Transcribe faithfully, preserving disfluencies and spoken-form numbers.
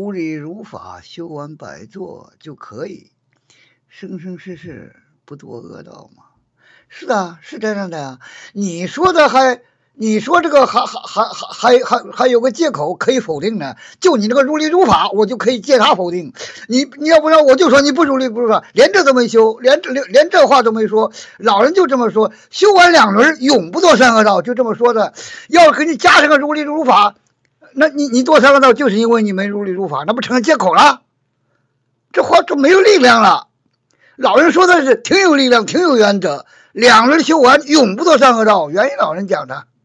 如理如法，修完百座就可以生生世世不堕恶道吗？是的，是这样的呀。你说的还，你说这个还还还还还还有个借口可以否定呢？就你这个如理如法，我就可以借他否定。你你要不然我就说你不如理不如法，连这都没修，连连连这话都没说。老人就这么说，修完两轮永不堕三恶道，就这么说的。要给你加上个如理如法，那你你堕三恶道就是因为你没如理如法，那不成了借口了？这话就没有力量了。老人说的是挺有力量，挺有原则。两轮修完永不堕三恶道，原因老人讲的。